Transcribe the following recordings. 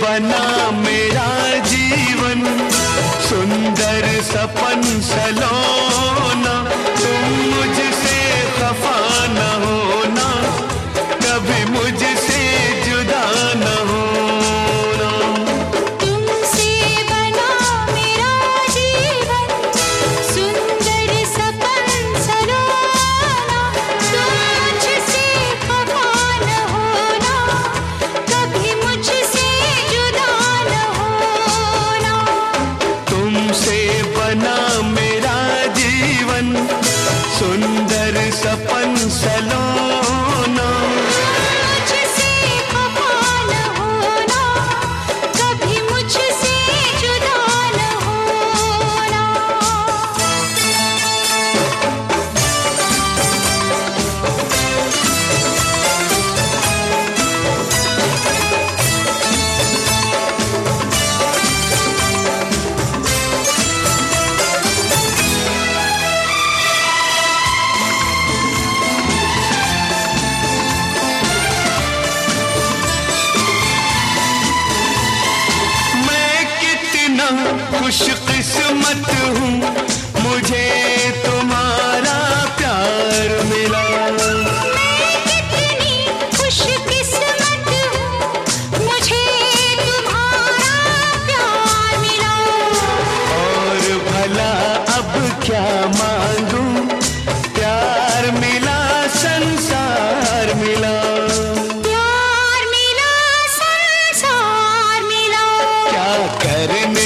बना मेरा जीवन, सुंदर सपन सलोना। तुम मुझसे खफा न होना, कभी मुझसे जुदा न होना। तुमसे बना मेरा जीवन, सुंदर सपन सलोना। तुम मुझसे खफा न होना, कभी मुझसे जुदा न होना। तुमसे बना मेरा जीवन, सुंदर सपन सलोना। मुझसे खफा न होना, कभी मुझसे जुदा न होना। खुशकिस्मत हूँ, मुझे तुम्हारा प्यार मिला। मैं कितनी खुशकिस्मत हूँ, मुझे तुम्हारा प्यार मिला। और भला अब क्या मांगूं, प्यार मिला संसार मिला। प्यार मिला संसार मिला। क्या करने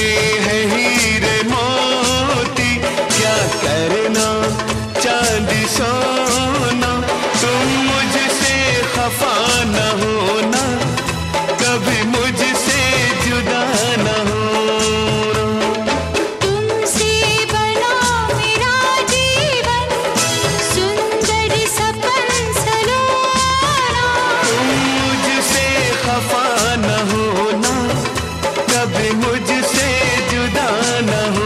करना चांदी सोना, तुम मुझसे खफा न होना, कभी मुझसे जुदा न होना। तुमसे बना मेरा जीवन, सुंदर सपन सलोना। तुम मुझसे खफा न होना, कभी मुझसे जुदा न होना।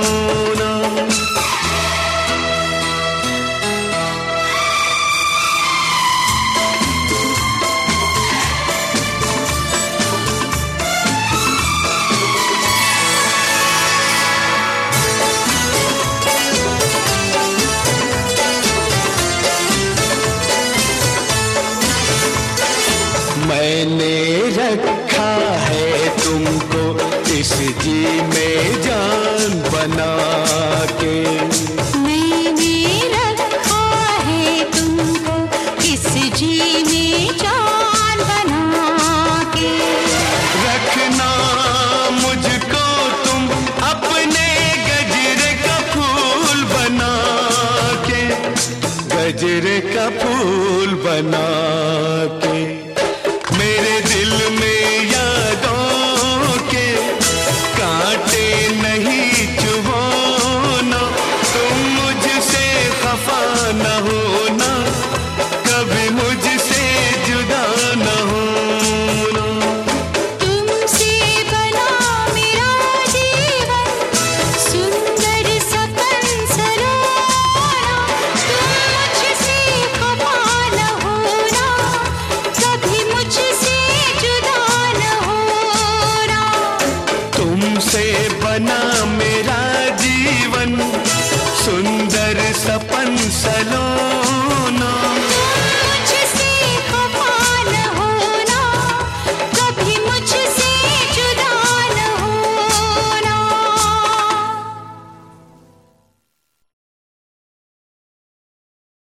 मैंने रखा है तुमको इस जी में जान बना के। मैंने रखा है तुमको इस जी में जान बना के। रखना मुझको तुम अपने गजरे का फूल बना के, गजरे का फूल बना के। मेरे दिल में यादों के कांटे नहीं चुभोना, तुम मुझसे खफा न होना, कभी मुझसे जुदा न होना। तुमसे बना मेरा जीवन, सुंदर सपन सलोना। तुम मुझसे खफा न होना, कभी मुझसे जुदा न होना। तुमसे बना मेरा जीवन, सुंदर सपन सलोना।